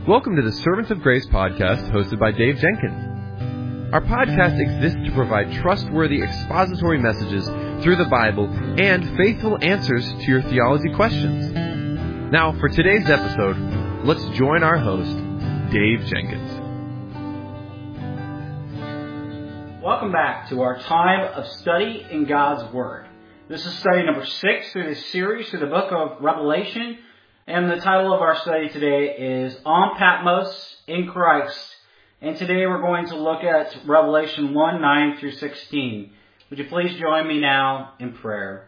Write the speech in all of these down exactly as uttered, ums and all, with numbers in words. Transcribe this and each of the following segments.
Welcome to the Servants of Grace podcast hosted by Dave Jenkins. Our podcast exists to provide trustworthy expository messages through the Bible and faithful answers to your theology questions. Now, for today's episode, let's join our host, Dave Jenkins. Welcome back to our time of study in God's Word. This is study number six through this series through the book of Revelation. And the title of our study today is On Patmos in Christ. And today we're going to look at Revelation one, nine through sixteen. Would you please join me now in prayer?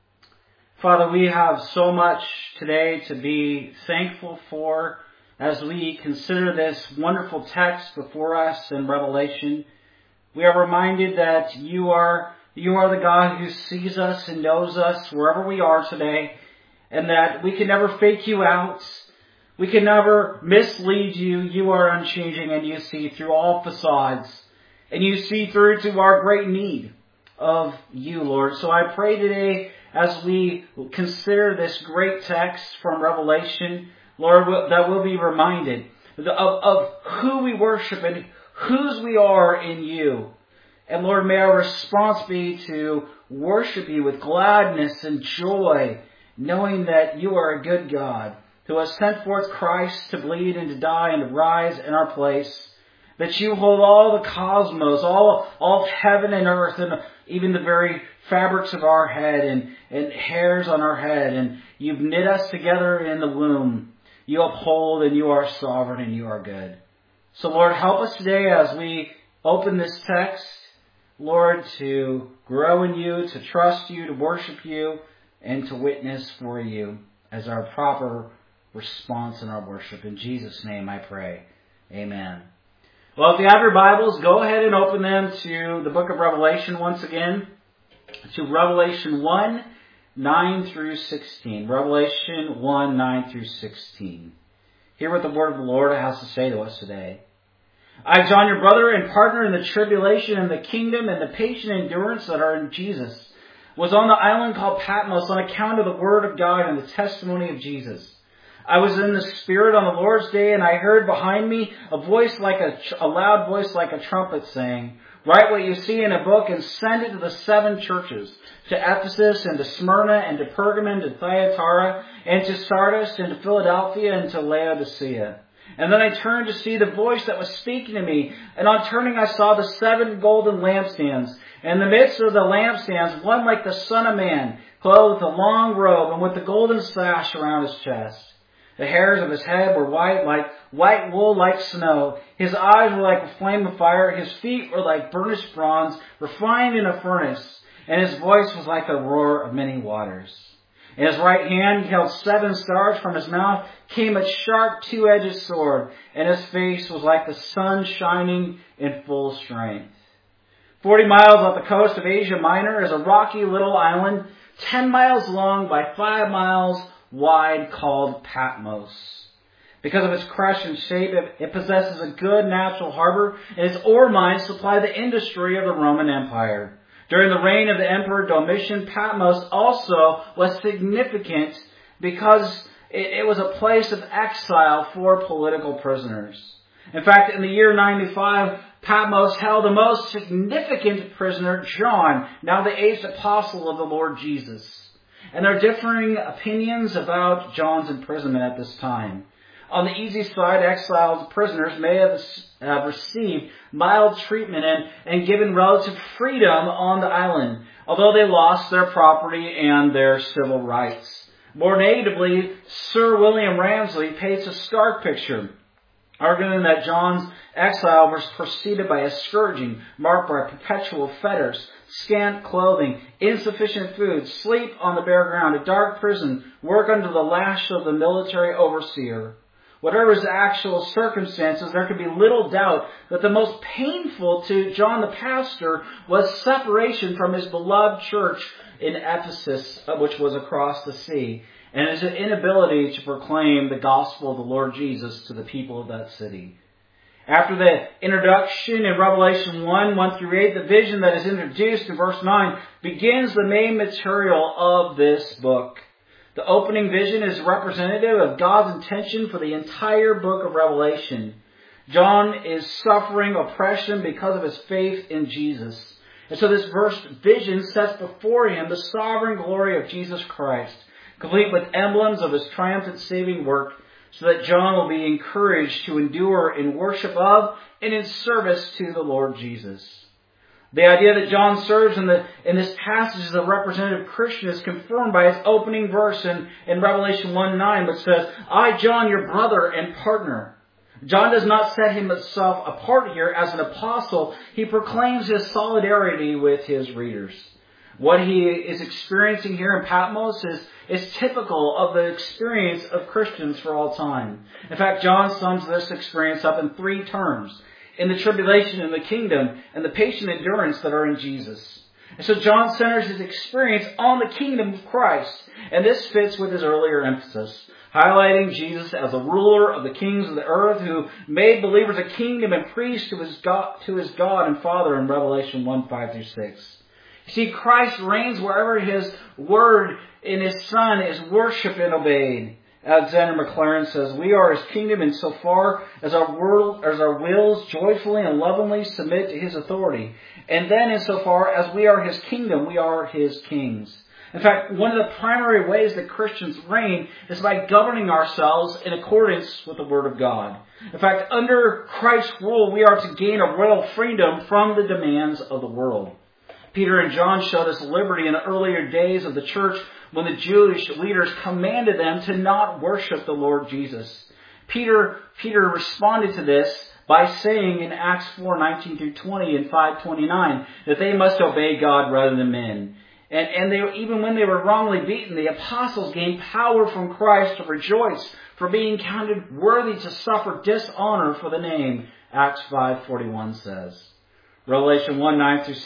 Father, we have so much today to be thankful for as we consider this wonderful text before us in Revelation. We are reminded that you are, you are the God who sees us and knows us wherever we are today. And that we can never fake you out. We can never mislead you. You are unchanging and you see through all facades. And you see through to our great need of you, Lord. So I pray today as we consider this great text from Revelation, Lord, that we'll be reminded of, of who we worship and whose we are in you. And Lord, may our response be to worship you with gladness and joy, knowing that you are a good God who has sent forth Christ to bleed and to die and to rise in our place, that you hold all the cosmos, all, all of heaven and earth, and even the very fabrics of our head and, and hairs on our head, and you've knit us together in the womb. You uphold and you are sovereign and you are good. So Lord, help us today as we open this text, Lord, to grow in you, to trust you, to worship you, and to witness for you as our proper response in our worship. In Jesus' name I pray. Amen. Well, if you have your Bibles, go ahead and open them to the book of Revelation once again, to Revelation one, nine through sixteen. Revelation one, nine through sixteen. Hear what the word of the Lord has to say to us today. I, John, your brother and partner in the tribulation and the kingdom and the patient endurance that are in Jesus, was on the island called Patmos on account of the word of God and the testimony of Jesus. I was in the Spirit on the Lord's day, and I heard behind me a voice like a, a loud voice like a trumpet saying, "Write what you see in a book and send it to the seven churches, to Ephesus and to Smyrna and to Pergamon, to Thyatira and to Sardis and to Philadelphia and to Laodicea." And then I turned to see the voice that was speaking to me. And on turning, I saw the seven golden lampstands. In the midst of the lampstands, one like the Son of Man, clothed with a long robe and with a golden sash around his chest. The hairs of his head were white, like white wool, like snow. His eyes were like a flame of fire. His feet were like burnished bronze, refined in a furnace. And his voice was like the roar of many waters. In his right hand he held seven stars. From his mouth came a sharp two-edged sword, and his face was like the sun shining in full strength. Forty miles off the coast of Asia Minor is a rocky little island, ten miles long by five miles wide, called Patmos. Because of its crescent shape, it, it possesses a good natural harbor, and its ore mines supply the industry of the Roman Empire. During the reign of the Emperor Domitian, Patmos also was significant because it, it was a place of exile for political prisoners. In fact, in the year ninety-five, Patmos held the most significant prisoner, John, now the eighth apostle of the Lord Jesus. And there are differing opinions about John's imprisonment at this time. On the easy side, exiled prisoners may have uh, received mild treatment and, and given relative freedom on the island, although they lost their property and their civil rights. More natively, Sir William Ramsay paints a stark picture, arguing that John's exile was preceded by a scourging marked by perpetual fetters, scant clothing, insufficient food, sleep on the bare ground, a dark prison, work under the lash of the military overseer. Whatever his actual circumstances, there could be little doubt that the most painful to John the pastor was separation from his beloved church in Ephesus, which was across the sea, and his inability to proclaim the gospel of the Lord Jesus to the people of that city. After the introduction in Revelation one, one through eight, the vision that is introduced in verse nine begins the main material of this book. The opening vision is representative of God's intention for the entire book of Revelation. John is suffering oppression because of his faith in Jesus. And so this first vision sets before him the sovereign glory of Jesus Christ, complete with emblems of his triumphant saving work, so that John will be encouraged to endure in worship of and in service to the Lord Jesus. The idea that John serves in, the, in this passage as a representative Christian is confirmed by his opening verse in, in Revelation one nine, which says, I, John, your brother and partner. John does not set himself apart here as an apostle. He proclaims his solidarity with his readers. What he is experiencing here in Patmos is, is typical of the experience of Christians for all time. In fact, John sums this experience up in three terms: in the tribulation, in the kingdom, and the patient endurance that are in Jesus. And so John centers his experience on the kingdom of Christ, and this fits with his earlier emphasis, highlighting Jesus as a ruler of the kings of the earth who made believers a kingdom and priest to his God, to his God and Father in Revelation one five through six. You see, Christ reigns wherever his word in his Son is worshipped and obeyed. Alexander Maclaren says, we are his kingdom insofar as our world, as our wills joyfully and lovingly submit to his authority. And then insofar as we are his kingdom, we are his kings. In fact, one of the primary ways that Christians reign is by governing ourselves in accordance with the Word of God. In fact, under Christ's rule, we are to gain a royal freedom from the demands of the world. Peter and John showed us liberty in the earlier days of the church when the Jewish leaders commanded them to not worship the Lord Jesus. Peter, Peter responded to this by saying in Acts four nineteen through twenty and five twenty-nine that they must obey God rather than men. And, and they, even when they were wrongly beaten, the apostles gained power from Christ to rejoice for being counted worthy to suffer dishonor for the name, Acts five forty-one says. Revelation one nine through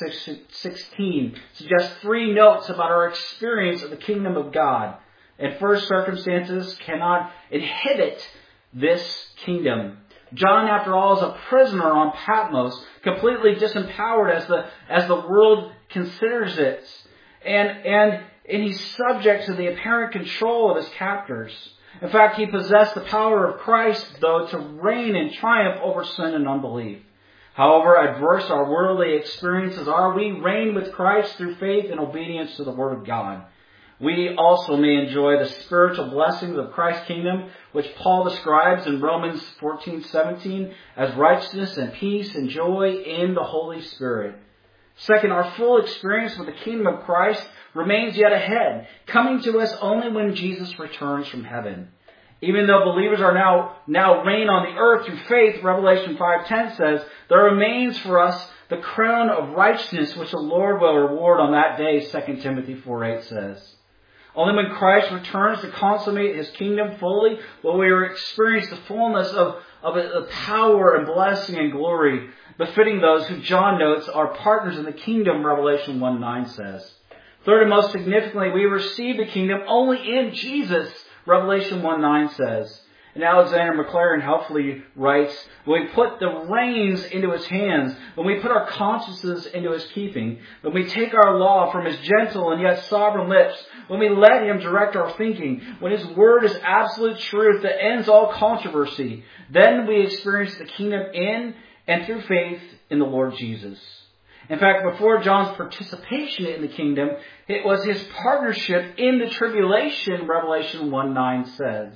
sixteen suggests three notes about our experience of the kingdom of God. And first, circumstances cannot inhibit this kingdom. John, after all, is a prisoner on Patmos, completely disempowered as the as the world considers it. And, and, and he's subject to the apparent control of his captors. In fact, he possessed the power of Christ, though, to reign and triumph over sin and unbelief. However adverse our worldly experiences are, we reign with Christ through faith and obedience to the Word of God. We also may enjoy the spiritual blessings of Christ's kingdom, which Paul describes in Romans fourteen seventeen as righteousness and peace and joy in the Holy Spirit. Second, our full experience with the kingdom of Christ remains yet ahead, coming to us only when Jesus returns from heaven. Even though believers are now, now reign on the earth through faith, Revelation five ten says, there remains for us the crown of righteousness which the Lord will reward on that day, Second Timothy four eight says. Only when Christ returns to consummate his kingdom fully will we experience the fullness of, of the power and blessing and glory befitting those who John notes are partners in the kingdom, Revelation one nine says. Third and most significantly, we receive the kingdom only in Jesus, Revelation one nine says. And Alexander Maclaren helpfully writes, when we put the reins into his hands, when we put our consciences into his keeping, when we take our law from his gentle and yet sovereign lips, when we let him direct our thinking, when his word is absolute truth that ends all controversy, then we experience the kingdom in and through faith in the Lord Jesus. In fact, before John's participation in the kingdom, it was his partnership in the tribulation, Revelation one nine says.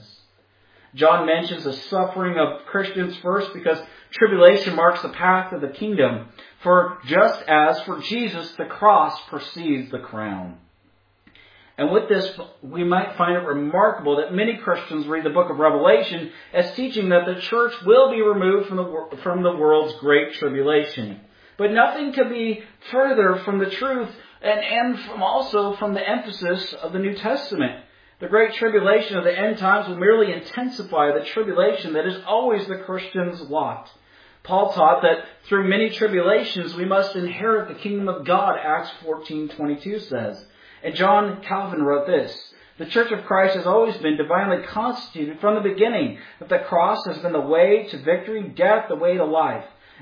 John mentions the suffering of Christians first because tribulation marks the path of the kingdom. For just as for Jesus, the cross precedes the crown. And with this, we might find it remarkable that many Christians read the book of Revelation as teaching that the church will be removed from the, from the world's great tribulation. But nothing could be further from the truth and, and from also from the emphasis of the New Testament. The great tribulation of the end times will merely intensify the tribulation that is always the Christian's lot. Paul taught that through many tribulations we must inherit the kingdom of God, Acts fourteen twenty-two says. And John Calvin wrote this, the Church of Christ has always been divinely constituted from the beginning, that the cross has been the way to victory, death the way to life.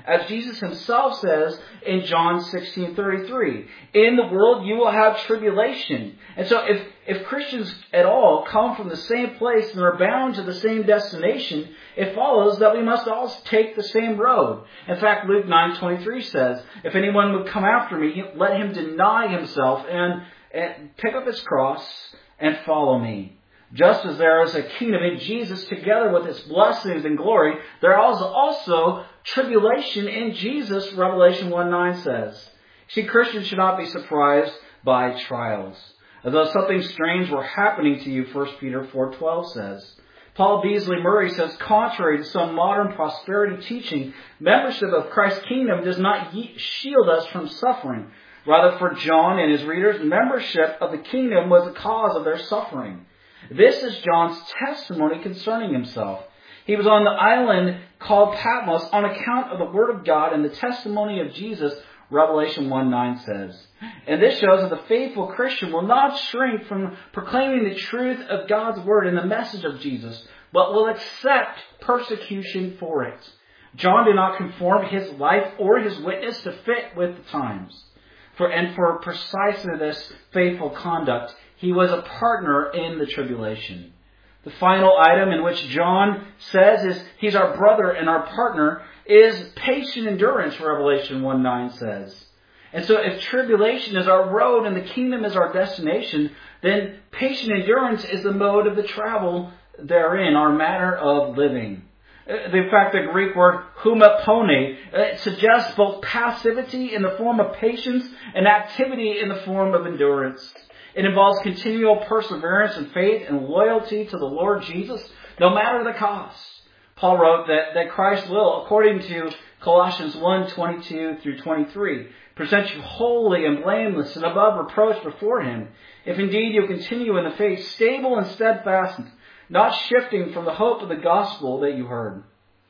As Jesus himself says in John sixteen thirty-three, in the world you will have tribulation. And so if, if Christians at all come from the same place and are bound to the same destination, it follows that we must all take the same road. In fact, Luke nine twenty-three says, if anyone would come after me, let him deny himself and, and pick up his cross and follow me. Just as there is a kingdom in Jesus together with its blessings and glory, there is also tribulation in Jesus, Revelation one nine says. See, Christians should not be surprised by trials, as though something strange were happening to you, First Peter four twelve says. Paul Beasley Murray says, contrary to some modern prosperity teaching, membership of Christ's kingdom does not shield us from suffering. Rather, for John and his readers, membership of the kingdom was the cause of their suffering. This is John's testimony concerning himself. He was on the island called Patmos on account of the Word of God and the testimony of Jesus, Revelation one nine says. And this shows that the faithful Christian will not shrink from proclaiming the truth of God's Word and the message of Jesus, but will accept persecution for it. John did not conform his life or his witness to fit with the times. For, and for precisely this faithful conduct, he was a partner in the tribulation. The final item in which John says is he's our brother and our partner is patient endurance, Revelation one nine says. And so if tribulation is our road and the kingdom is our destination, then patient endurance is the mode of the travel therein, our manner of living. In fact, the Greek word humapone it suggests both passivity in the form of patience and activity in the form of endurance. It involves continual perseverance and faith and loyalty to the Lord Jesus, no matter the cost. Paul wrote that, that Christ will, according to Colossians one twenty-two through twenty-three, present you holy and blameless and above reproach before Him, if indeed you continue in the faith, stable and steadfast, not shifting from the hope of the gospel that you heard.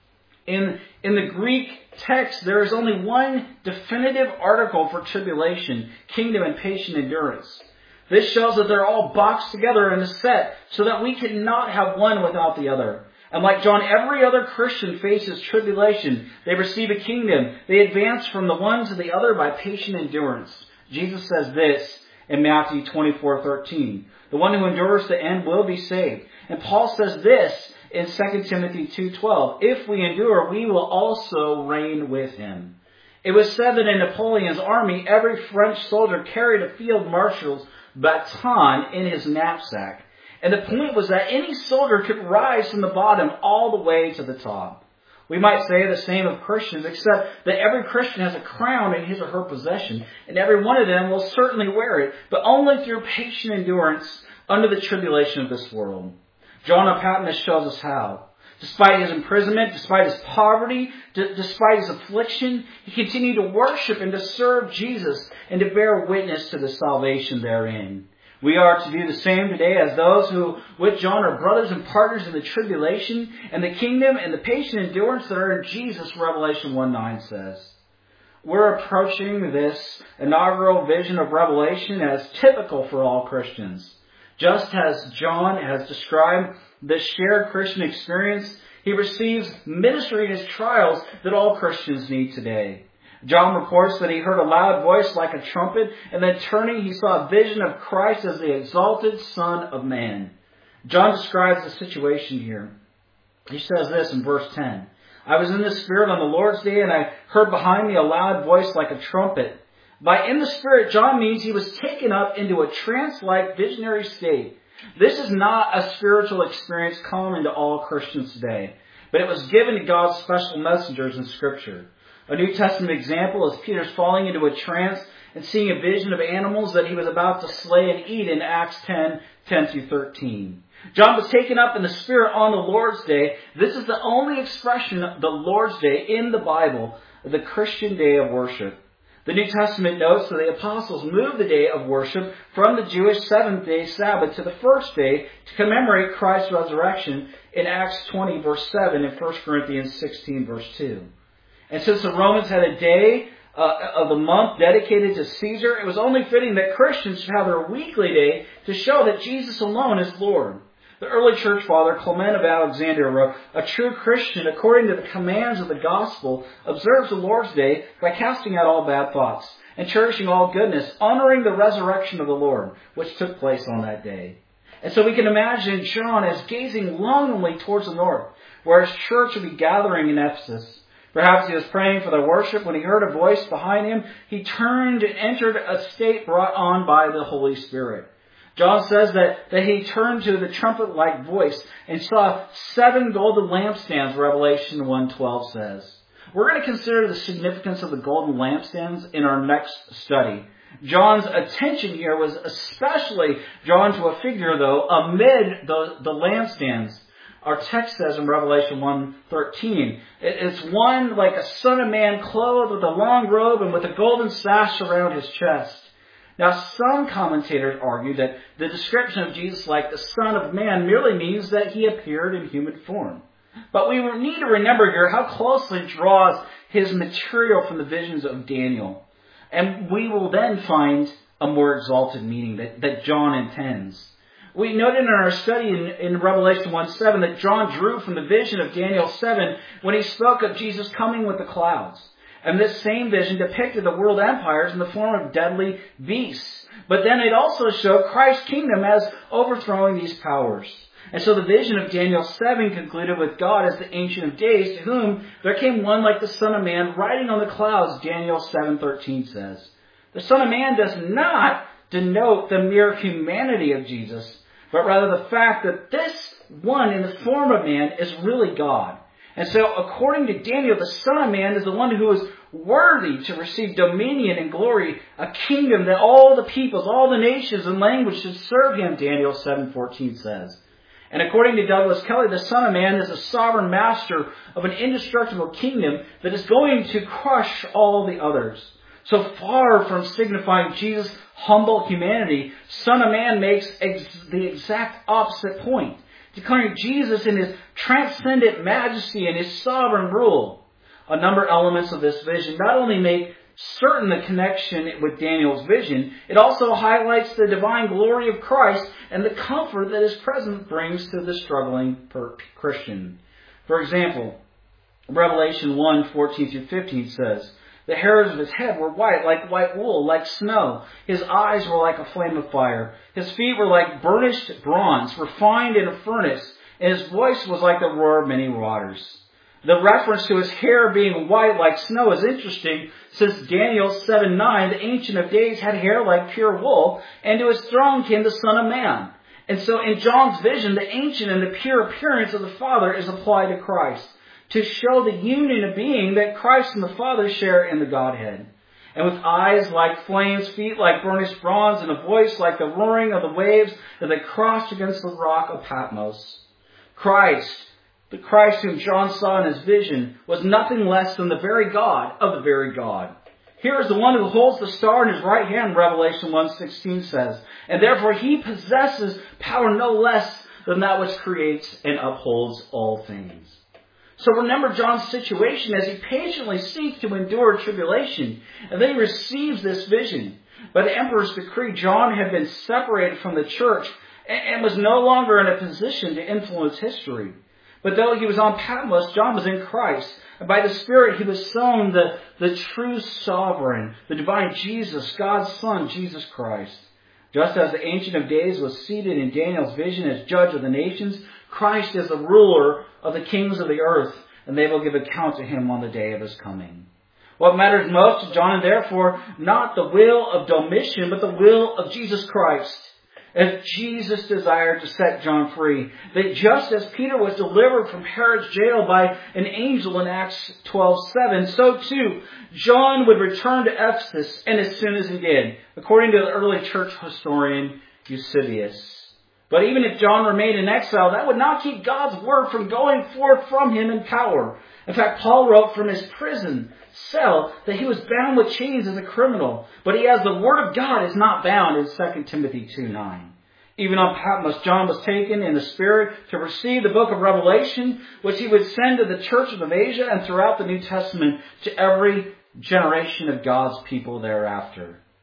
In, in the Greek text, there is only one definitive article for tribulation, kingdom and patient endurance. This shows that they're all boxed together in a set so that we cannot have one without the other. And like John, every other Christian faces tribulation. They receive a kingdom. They advance from the one to the other by patient endurance. Jesus says this in Matthew twenty-four thirteen. The one who endures to the end will be saved. And Paul says this in Second Timothy two twelve. If we endure, we will also reign with Him. It was said that in Napoleon's army, every French soldier carried a field marshal's baton in his knapsack. And the point was that any soldier could rise from the bottom all the way to the top. We might say the same of Christians, except that every Christian has a crown in his or her possession, and every one of them will certainly wear it, but only through patient endurance under the tribulation of this world. John of Patmos shows us how. Despite his imprisonment, despite his poverty, d- despite his affliction, he continued to worship and to serve Jesus and to bear witness to the salvation therein. We are to do the same today as those who, with John, are brothers and partners in the tribulation and the kingdom and the patient endurance that are in Jesus, Revelation one nine says. We're approaching this inaugural vision of Revelation as typical for all Christians. Just as John has described the shared Christian experience, he receives ministry in his trials that all Christians need today. John reports that he heard a loud voice like a trumpet, and then turning, he saw a vision of Christ as the exalted Son of Man. John describes the situation here. He says this in verse ten. I was in the Spirit on the Lord's day, and I heard behind me a loud voice like a trumpet. By in the Spirit, John means he was taken up into a trance-like visionary state. This is not a spiritual experience common to all Christians today, but it was given to God's special messengers in Scripture. A New Testament example is Peter's falling into a trance and seeing a vision of animals that he was about to slay and eat in Acts ten, ten through thirteen. John was taken up in the Spirit on the Lord's Day. This is the only expression of the Lord's Day in the Bible, the Christian day of worship. The New Testament notes that the apostles moved the day of worship from the Jewish seventh-day Sabbath to the first day to commemorate Christ's resurrection in Acts twenty, verse seven, and First Corinthians sixteen, verse two. And since the Romans had a day uh, of the month dedicated to Caesar, it was only fitting that Christians should have their weekly day to show that Jesus alone is Lord. The early church father, Clement of Alexandria, wrote, "A true Christian, according to the commands of the gospel, observes the Lord's Day by casting out all bad thoughts and cherishing all goodness, honoring the resurrection of the Lord, which took place on that day." And so we can imagine John as gazing longingly towards the north, where his church would be gathering in Ephesus. Perhaps he was praying for their worship when he heard a voice behind him. He turned and entered a state brought on by the Holy Spirit. John says that, that he turned to the trumpet-like voice and saw seven golden lampstands, Revelation one twelve says. We're going to consider the significance of the golden lampstands in our next study. John's attention here was especially drawn to a figure, though, amid the, the lampstands. Our text says in Revelation one thirteen, it's one like a son of man clothed with a long robe and with a golden sash around his chest. Now, some commentators argue that the description of Jesus like the Son of Man merely means that he appeared in human form. But we need to remember here how closely it draws his material from the visions of Daniel. And we will then find a more exalted meaning that, that John intends. We noted in our study in, in Revelation one seven that John drew from the vision of Daniel seven when he spoke of Jesus coming with the clouds. And this same vision depicted the world empires in the form of deadly beasts. But then it also showed Christ's kingdom as overthrowing these powers. And so the vision of Daniel seven concluded with God as the Ancient of Days, to whom there came one like the Son of Man riding on the clouds, Daniel seven thirteen says. The Son of Man does not denote the mere humanity of Jesus, but rather the fact that this one in the form of man is really God. And so, according to Daniel, the Son of Man is the one who is worthy to receive dominion and glory, a kingdom that all the peoples, all the nations and languages should serve him, Daniel seven fourteen says. And according to Douglas Kelly, the Son of Man is a sovereign master of an indestructible kingdom that is going to crush all the others. So far from signifying Jesus' humble humanity, Son of Man makes ex- the exact opposite point, declaring Jesus in his transcendent majesty and his sovereign rule. A number of elements of this vision not only make certain the connection with Daniel's vision, it also highlights the divine glory of Christ and the comfort that his presence brings to the struggling Christian. For example, Revelation one fourteen through fifteen says, "The hairs of his head were white, like white wool, like snow. His eyes were like a flame of fire. His feet were like burnished bronze, refined in a furnace. And his voice was like the roar of many waters." The reference to his hair being white like snow is interesting, since Daniel seven nine, the Ancient of Days, had hair like pure wool, and to his throne came the Son of Man. And so in John's vision, the ancient and the pure appearance of the Father is applied to Christ, to show the union of being that Christ and the Father share in the Godhead. And with eyes like flames, feet like burnished bronze, and a voice like the roaring of the waves as they crossed against the rock of Patmos. Christ, the Christ whom John saw in his vision, was nothing less than the very God of the very God. Here is the one who holds the star in his right hand, Revelation one sixteen says, and therefore he possesses power no less than that which creates and upholds all things. So remember John's situation as he patiently seeks to endure tribulation, and then he receives this vision. By the emperor's decree, John had been separated from the church and was no longer in a position to influence history. But though he was on Patmos, John was in Christ. And by the Spirit, he was shown the, the true sovereign, the divine Jesus, God's Son, Jesus Christ. Just as the Ancient of Days was seated in Daniel's vision as judge of the nations, Christ is the ruler of the kings of the earth, and they will give account to him on the day of his coming. What matters most to John, and therefore not the will of Domitian, but the will of Jesus Christ. As Jesus desired to set John free, that just as Peter was delivered from Herod's jail by an angel in Acts twelve seven, so too John would return to Ephesus, and as soon as he did, according to the early church historian Eusebius. But even if John remained in exile, that would not keep God's word from going forth from him in power. In fact, Paul wrote from his prison cell that he was bound with chains as a criminal, but he has the word of God is not bound in Second Timothy two nine. Even on Patmos, John was taken in the Spirit to receive the book of Revelation, which he would send to the churches of Asia and throughout the New Testament to every generation of God's people thereafter.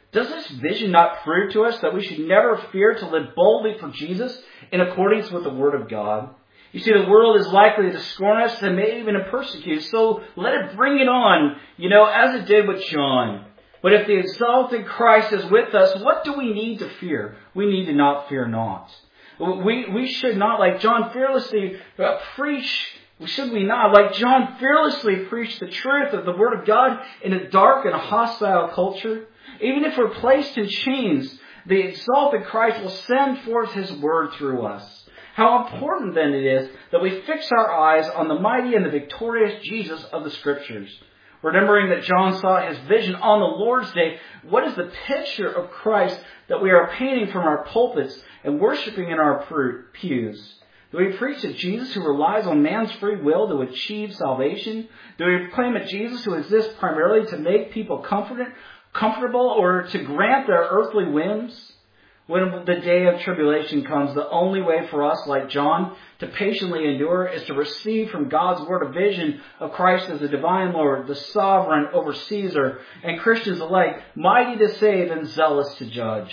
Does this vision not prove to us that we should never fear to live boldly for Jesus in accordance with the Word of God? You see, the world is likely to scorn us and may even persecute us, so let it bring it on, you know, as it did with John. But if the exalted Christ is with us, what do we need to fear? We need to not fear not. We, we should not, like John, fearlessly uh, preach, should we not, like John, fearlessly preach the truth of the Word of God in a dark and hostile culture? Even if we're placed in chains, the exalted Christ will send forth His Word through us. How important then it is that we fix our eyes on the mighty and the victorious Jesus of the Scriptures. Remembering that John saw his vision on the Lord's Day, what is the picture of Christ that we are painting from our pulpits and worshiping in our pews? Do we preach a Jesus who relies on man's free will to achieve salvation? Do we proclaim a Jesus who exists primarily to make people comforted, comfortable or to grant their earthly whims? When the day of tribulation comes, the only way for us, like John, to patiently endure is to receive from God's Word a vision of Christ as the divine Lord, the sovereign over Caesar, and Christians alike, mighty to save and zealous to judge.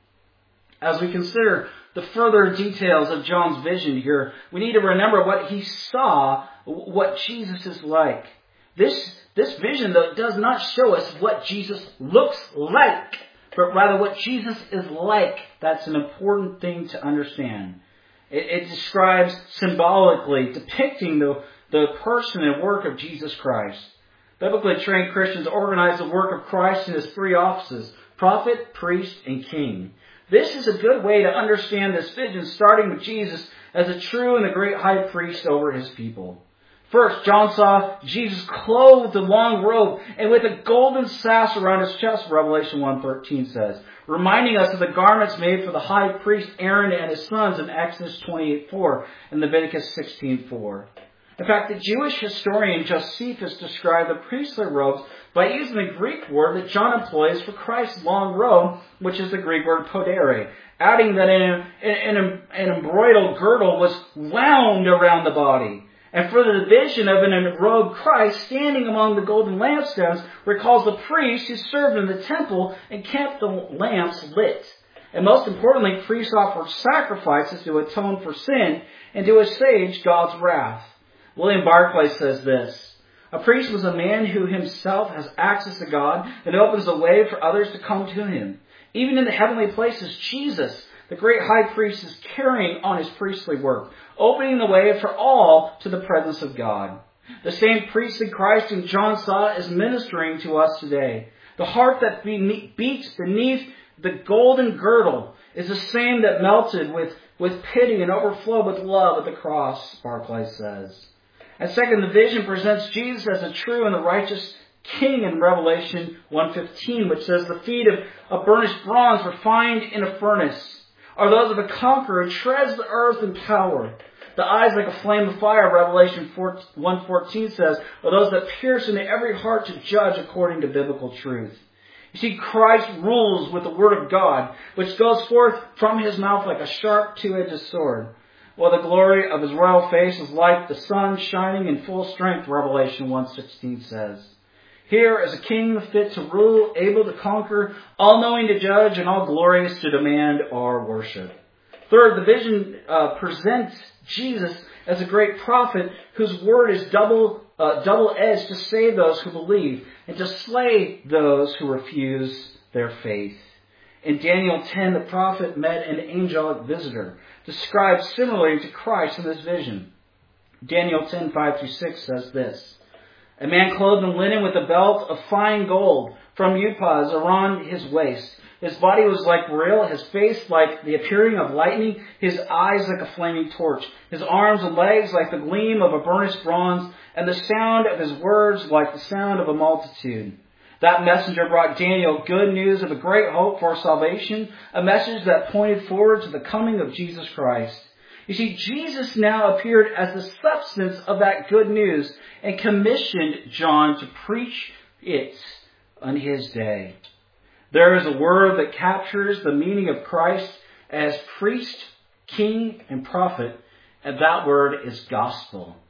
As we consider the further details of John's vision here, we need to remember what he saw, what Jesus is like. This, this vision, though, does not show us what Jesus looks like, but rather what Jesus is like. That's an important thing to understand. It, it describes symbolically, depicting the, the person and work of Jesus Christ. Biblically trained Christians organize the work of Christ in His three offices: prophet, priest, and king. This is a good way to understand this vision, starting with Jesus as a true and the great high priest over His people. First, John saw Jesus clothed in long robe and with a golden sash around His chest, Revelation one thirteen says, reminding us of the garments made for the high priest Aaron and his sons in Exodus twenty-eight four and Leviticus sixteen four. In fact, the Jewish historian Josephus described the priestly robes by using the Greek word that John employs for Christ's long robe, which is the Greek word podere, adding that an, an, an embroidered girdle was wound around the body. And for the vision of an enrobed Christ standing among the golden lampstands recalls the priest who served in the temple and kept the lamps lit. And most importantly, priests offered sacrifices to atone for sin and to assuage God's wrath. William Barclay says this: a priest was a man who himself has access to God and opens the way for others to come to Him. Even in the heavenly places, Jesus, the great high priest, is carrying on His priestly work, opening the way for all to the presence of God. The same priestly Christ whom John saw is ministering to us today. The heart that beats beneath the golden girdle is the same that melted with, with pity and overflowed with love at the cross, Barclay says. And second, the vision presents Jesus as a true and the righteous King in Revelation one fifteen, which says, the feet of, of burnished bronze refined in a furnace are those of a conqueror who treads the earth in power. The eyes like a flame of fire, Revelation one fourteen says, are those that pierce into every heart to judge according to biblical truth. You see, Christ rules with the Word of God, which goes forth from His mouth like a sharp two-edged sword. While the glory of His royal face is like the sun shining in full strength, Revelation one sixteen says. Here is a king fit to rule, able to conquer, all-knowing to judge, and all glorious to demand our worship. Third, the vision uh, presents Jesus as a great prophet whose word is double, uh, double-edged to save those who believe and to slay those who refuse their faith. In Daniel ten, the prophet met an angelic visitor, described similarly to Christ in this vision. Daniel ten, five through six says this: a man clothed in linen with a belt of fine gold from Uphaz around his waist. His body was like beryl, his face like the appearing of lightning, his eyes like a flaming torch, his arms and legs like the gleam of a burnished bronze, and the sound of his words like the sound of a multitude. That messenger brought Daniel good news of a great hope for salvation, a message that pointed forward to the coming of Jesus Christ. You see, Jesus now appeared as the substance of that good news and commissioned John to preach it on his day. There is a word that captures the meaning of Christ as priest, king, and prophet, and that word is gospel.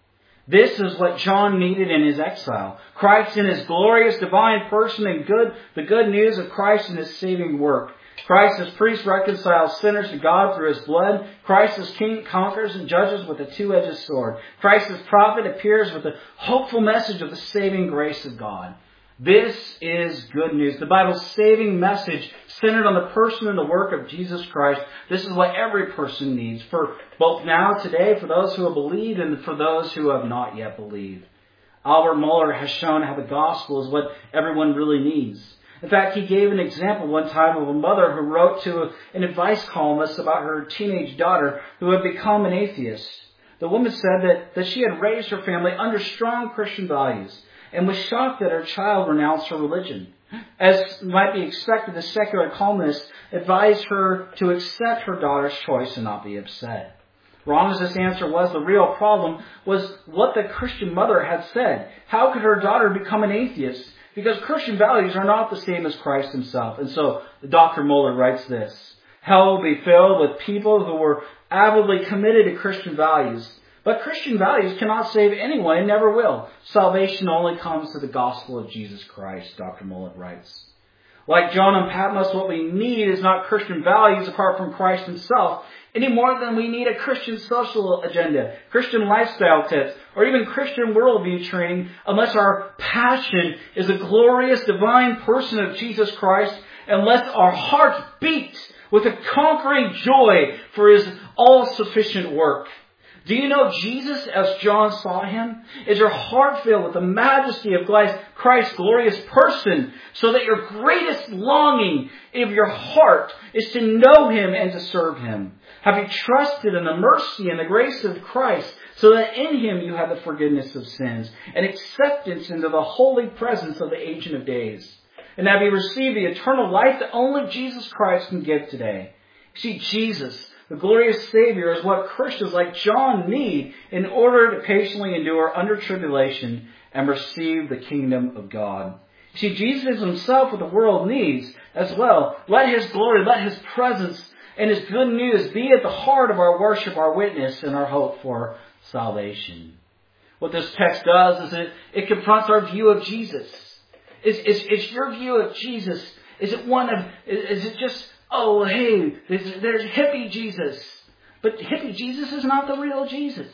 This is what John needed in his exile. Christ in his glorious divine person and good, the good news of Christ in his saving work. Christ as priest reconciles sinners to God through his blood. Christ as king conquers and judges with a two-edged sword. Christ as prophet appears with the hopeful message of the saving grace of God. This is good news. The Bible's saving message centered on the person and the work of Jesus Christ. This is what every person needs, for both now, today, for those who have believed and for those who have not yet believed. Albert Mohler has shown how the gospel is what everyone really needs. In fact, he gave an example one time of a mother who wrote to an advice columnist about her teenage daughter who had become an atheist. The woman said that, that she had raised her family under strong Christian values and was shocked that her child renounced her religion. As might be expected, the secular columnist advised her to accept her daughter's choice and not be upset. Wrong as this answer was, the real problem was what the Christian mother had said. How could her daughter become an atheist? Because Christian values are not the same as Christ himself. And so Doctor Mohler writes this: hell will be filled with people who were avidly committed to Christian values. But Christian values cannot save anyone and never will. Salvation only comes through the gospel of Jesus Christ, Doctor Mohler writes. Like John and Patmos, what we need is not Christian values apart from Christ himself, any more than we need a Christian social agenda, Christian lifestyle tips, or even Christian worldview training, unless our passion is the glorious divine person of Jesus Christ, unless our hearts beat with a conquering joy for his all-sufficient work. Do you know Jesus as John saw him? Is your heart filled with the majesty of Christ's glorious person, so that your greatest longing of your heart is to know him and to serve him? Have you trusted in the mercy and the grace of Christ, so that in him you have the forgiveness of sins and acceptance into the holy presence of the Ancient of Days? And have you received the eternal life that only Jesus Christ can give today? See, Jesus, the glorious Savior, is what Christians like John need in order to patiently endure under tribulation and receive the kingdom of God. See, Jesus is himself what the world needs as well. Let his glory, let his presence and his good news be at the heart of our worship, our witness, and our hope for salvation. What this text does is it, it confronts our view of Jesus. Is, is, is your view of Jesus, is it one of, is, is it just, oh, hey, there's, there's hippie Jesus. But hippie Jesus is not the real Jesus.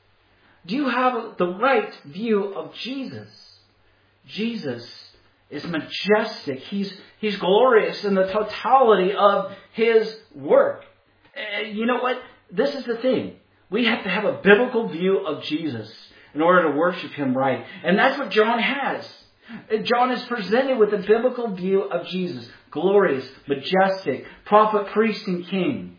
Do you have the right view of Jesus? Jesus is majestic. He's, he's glorious in the totality of his work. And you know what? This is the thing. We have to have a biblical view of Jesus in order to worship him right. And that's what John has. John is presented with a biblical view of Jesus. Glorious, majestic, prophet, priest, and king.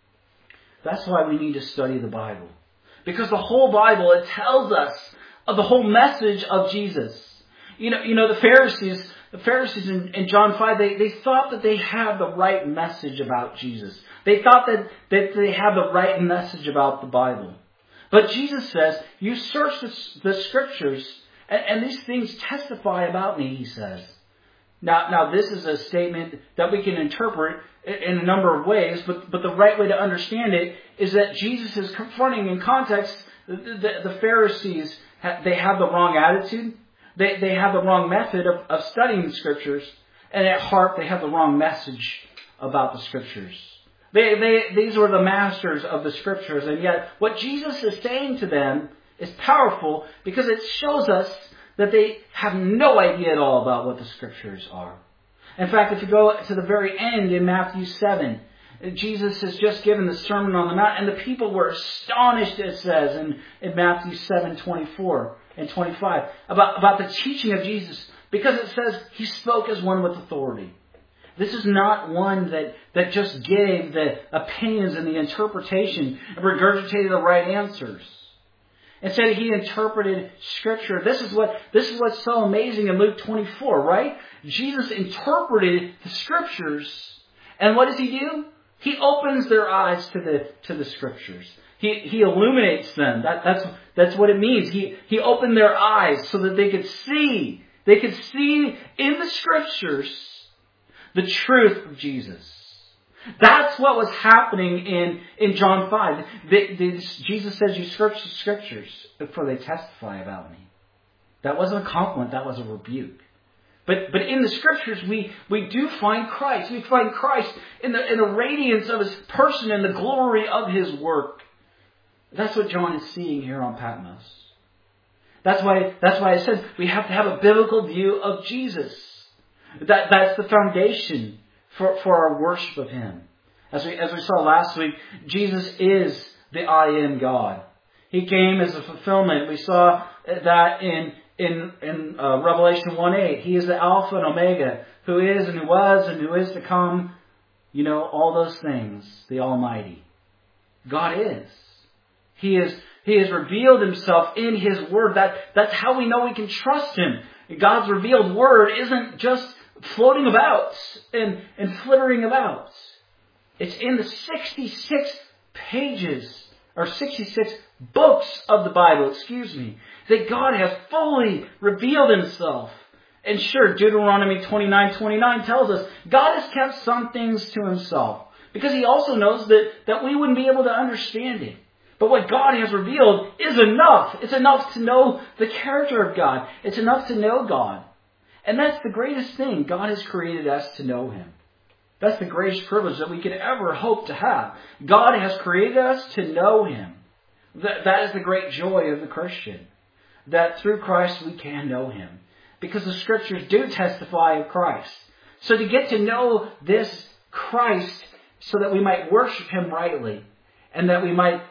That's why we need to study the Bible. Because the whole Bible, it tells us of the whole message of Jesus. You know, you know the Pharisees, the Pharisees in, in John five, they, they thought that they had the right message about Jesus. They thought that, that they had the right message about the Bible. But Jesus says, you search the, the Scriptures, and, and these things testify about me, he says. Now, now this is a statement that we can interpret in a number of ways, but, but the right way to understand it is that Jesus is confronting in context the, the, the Pharisees. They have the wrong attitude. They, they have the wrong method of, of studying the Scriptures. And at heart, they have the wrong message about the Scriptures. They, they, these were the masters of the Scriptures. And yet, what Jesus is saying to them is powerful because it shows us that they have no idea at all about what the Scriptures are. In fact, if you go to the very end in Matthew seven, Jesus has just given the Sermon on the Mount, and the people were astonished, it says in, in Matthew seven, twenty-four and twenty-five, about, about the teaching of Jesus, because it says he spoke as one with authority. This is not one that, that just gave the opinions and the interpretation and regurgitated the right answers. Instead, he interpreted Scripture. This is what this is what's so amazing in Luke twenty-four, right? Jesus interpreted the Scriptures, and what does he do? He opens their eyes to the to the Scriptures. He he illuminates them. That that's that's what it means. He he opened their eyes so that they could see. They could see in the Scriptures the truth of Jesus. That's what was happening in, in John five. The, the, Jesus says, you search the Scriptures, for they testify about me. That wasn't a compliment, that was a rebuke. But but in the Scriptures, we, we do find Christ. We find Christ in the, in the radiance of His person and the glory of His work. That's what John is seeing here on Patmos. That's why, that's why I said we have to have a biblical view of Jesus. That, that's the foundation for, for our worship of Him. As we, as we saw last week, Jesus is the I am God. He came as a fulfillment. We saw that in, in, in uh, Revelation one eight. He is the Alpha and Omega, who is and who was and who is to come. You know, all those things, the Almighty. God is. He is, He has revealed Himself in His Word. That, that's how we know we can trust Him. God's revealed Word isn't just floating about and, and flittering about. It's in the sixty-six pages, or sixty-six books of the Bible, excuse me, that God has fully revealed Himself. And sure, Deuteronomy twenty-nine twenty-nine tells us God has kept some things to Himself, because He also knows that, that we wouldn't be able to understand it. But what God has revealed is enough. It's enough to know the character of God. It's enough to know God. And that's the greatest thing. God has created us to know Him. That's the greatest privilege that we could ever hope to have. God has created us to know Him. That, that is the great joy of the Christian. That through Christ we can know Him. Because the Scriptures do testify of Christ. So to get to know this Christ so that we might worship Him rightly. And that we might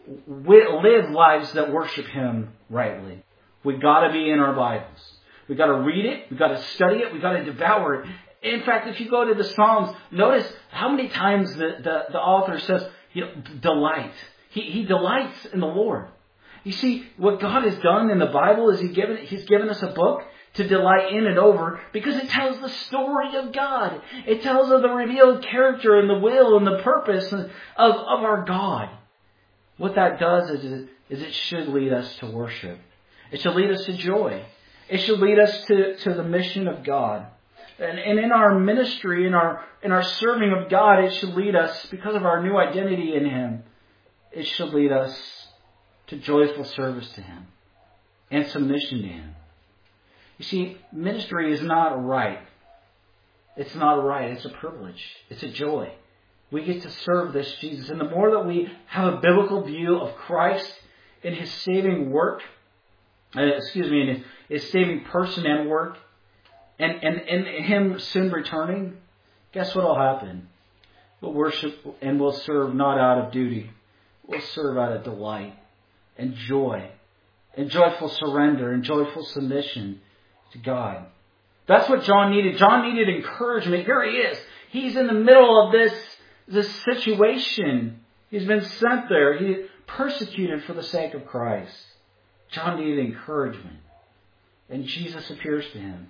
live lives that worship Him rightly. We've got to be in our Bibles. We've got to read it. We've got to study it. We've got to devour it. In fact, if you go to the Psalms, notice how many times the, the, the author says, you know, delight. He, he delights in the Lord. You see, what God has done in the Bible is he given, He's given us a book to delight in and over, because it tells the story of God. It tells of the revealed character and the will and the purpose of, of our God. What that does is, is it should lead us to worship. It should lead us to joy. It should lead us to, to the mission of God. And, and in our ministry, in our, in our serving of God, it should lead us, because of our new identity in Him, it should lead us to joyful service to Him and submission to Him. You see, ministry is not a right. It's not a right. It's a privilege. It's a joy. We get to serve this Jesus. And the more that we have a biblical view of Christ in His saving work, uh, excuse me, in His, His saving person and work, and, and, and Him soon returning, guess what will happen? We'll worship and we'll serve not out of duty. We'll serve out of delight and joy and joyful surrender and joyful submission to God. That's what John needed. John needed encouragement. Here he is. He's in the middle of this, this situation. He's been sent there. He persecuted for the sake of Christ. John needed encouragement. And Jesus appears to him.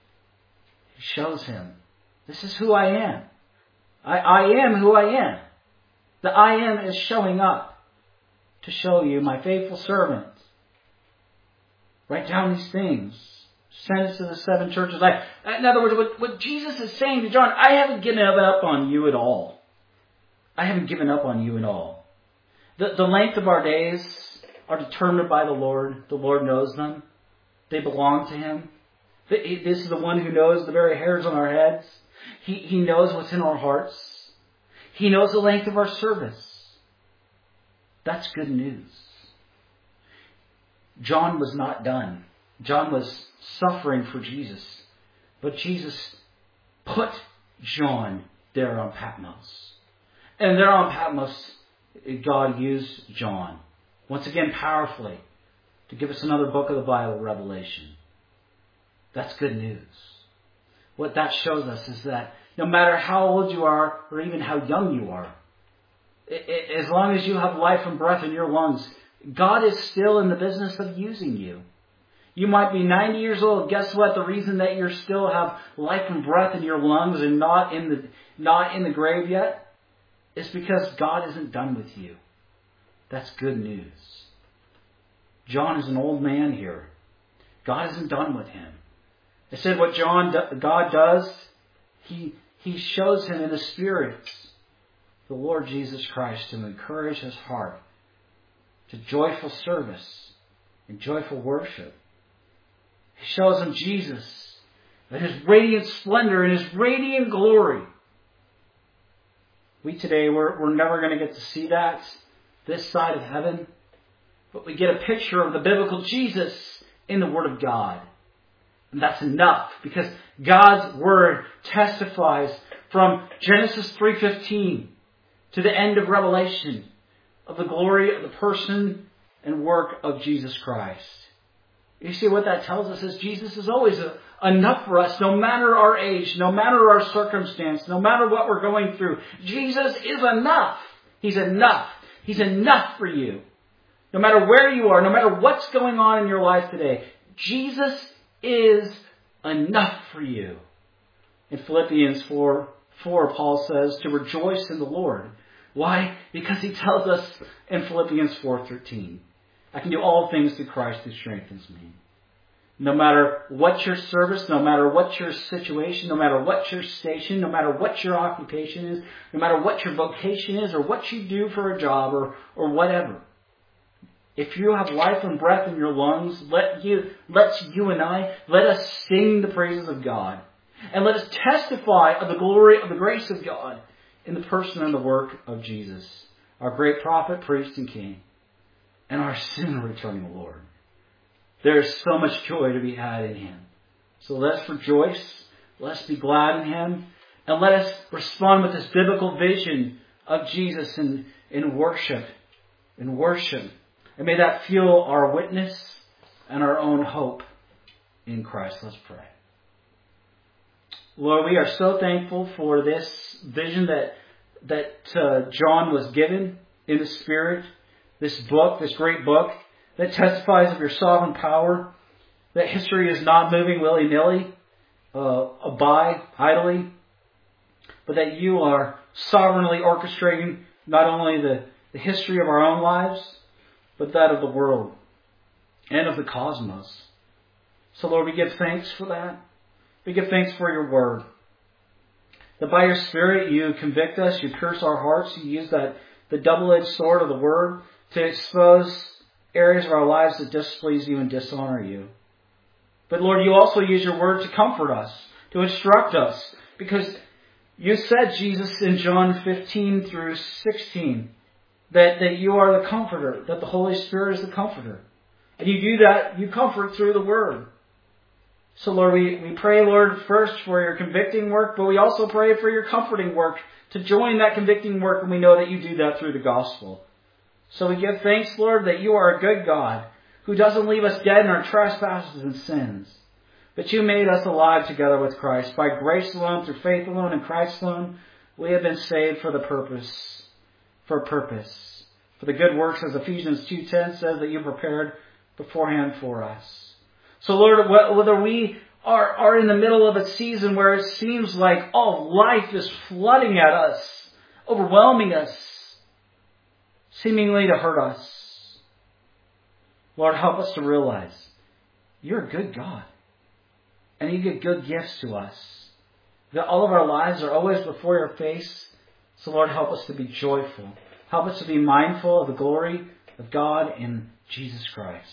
He shows him, this is who I am. I, I am who I am. The I am is showing up to show you, my faithful servant. Write down these things. Send it to the seven churches. I, in other words, what, what Jesus is saying to John, I haven't given up on you at all. I haven't given up on you at all. The, the length of our days are determined by the Lord. The Lord knows them. They belong to Him. This is the one who knows the very hairs on our heads. He, he knows what's in our hearts. He knows the length of our service. That's good news. John was not done. John was suffering for Jesus. But Jesus put John there on Patmos. And there on Patmos, God used John, once again powerfully, to give us another book of the Bible, Revelation. That's good news. What that shows us is that no matter how old you are or even how young you are, it, it, as long as you have life and breath in your lungs, God is still in the business of using you. You might be ninety years old. Guess what? The reason that you still have life and breath in your lungs and not in the not in the grave yet is because God isn't done with you. That's good news. John is an old man here. God isn't done with him. I said what John God does, he he shows him in the Spirit. the Lord Jesus Christ to encourage his heart to joyful service and joyful worship. He shows him Jesus and his radiant splendor and his radiant glory. We today, we're, we're never going to get to see that this side of heaven, but we get a picture of the biblical Jesus in the Word of God. And that's enough, because God's Word testifies from Genesis three fifteen to the end of Revelation of the glory of the person and work of Jesus Christ. You see, what that tells us is Jesus is always a, enough for us, no matter our age, no matter our circumstance, no matter what we're going through. Jesus is enough. He's enough. He's enough for you. No matter where you are, no matter what's going on in your life today, Jesus is enough for you. In Philippians four, four, Paul says to rejoice in the Lord. Why? Because he tells us in Philippians four thirteen, I can do all things through Christ who strengthens me. No matter what your service, no matter what your situation, no matter what your station, no matter what your occupation is, no matter what your vocation is, or what you do for a job, or, or whatever. If you have life and breath in your lungs, let you, let's you and I, let us sing the praises of God. And let us testify of the glory of the grace of God in the person and the work of Jesus, our great prophet, priest, and king, and our soon returning Lord. There is so much joy to be had in Him. So let us rejoice, let us be glad in Him, and let us respond with this biblical vision of Jesus in, in worship, in worship. And may that fuel our witness and our own hope in Christ. Let's pray. Lord, we are so thankful for this vision that that uh, John was given in the Spirit. This book, this great book, that testifies of your sovereign power. That history is not moving willy-nilly, uh, by, idly, but that you are sovereignly orchestrating not only the, the history of our own lives, but that of the world and of the cosmos. So Lord, we give thanks for that. We give thanks for your word. That by your Spirit you convict us, you pierce our hearts, you use that the double-edged sword of the word to expose areas of our lives that displease you and dishonor you. But Lord, you also use your word to comfort us, to instruct us, because you said, Jesus, in John fifteen through sixteen, that, that you are the comforter, that the Holy Spirit is the comforter. And you do that, you comfort through the word. So Lord, we, we pray, Lord, first for your convicting work, but we also pray for your comforting work to join that convicting work, and we know that you do that through the gospel. So we give thanks, Lord, that you are a good God who doesn't leave us dead in our trespasses and sins, but you made us alive together with Christ. By grace alone, through faith alone, in Christ alone, we have been saved for the purpose, for a purpose, for the good works, as Ephesians two ten says, that you prepared beforehand for us. So Lord, whether we are, are in the middle of a season where it seems like all life is flooding at us, overwhelming us, seemingly to hurt us, Lord, help us to realize you're a good God. And you give good gifts to us. That all of our lives are always before your face. So Lord, help us to be joyful. Help us to be mindful of the glory of God in Jesus Christ.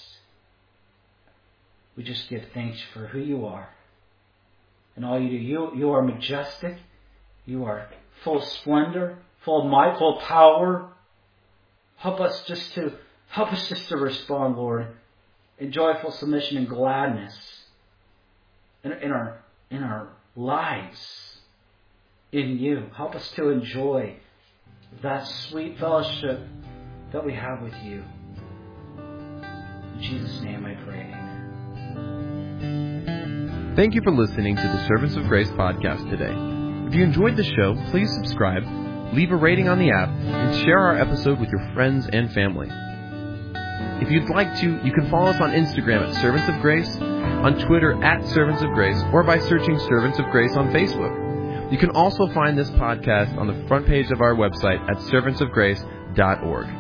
We just give thanks for who you are and all you do. You, you are majestic. You are full of splendor, full of might, full of power. Help us just to help us just to respond, Lord, in joyful submission and gladness in, in our in our lives in you. Help us to enjoy that sweet fellowship that we have with you. In Jesus' name I pray. Amen. Thank you for listening to the Servants of Grace podcast today. If you enjoyed the show, please subscribe, leave a rating on the app, and share our episode with your friends and family. If you'd like to, you can follow us on Instagram at Servants of Grace, on Twitter at Servants of Grace, or by searching Servants of Grace on Facebook. You can also find this podcast on the front page of our website at servants of grace dot org.